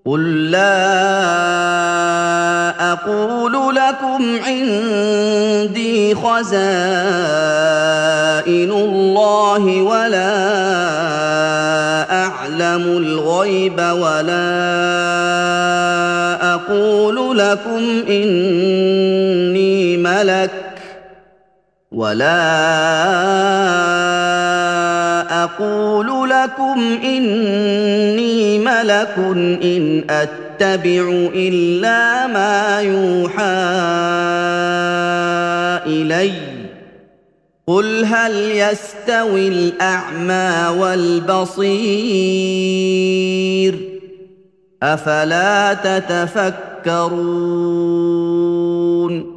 قل لا اقول لكم عندي خزائن الله ولا اعلم الغيب اقول لكم اني ملك ولا أقول لكم إني ملك إن أتبع إلا ما يوحى إلي قل هل يستوي الأعمى والبصير أفلا تتفكرون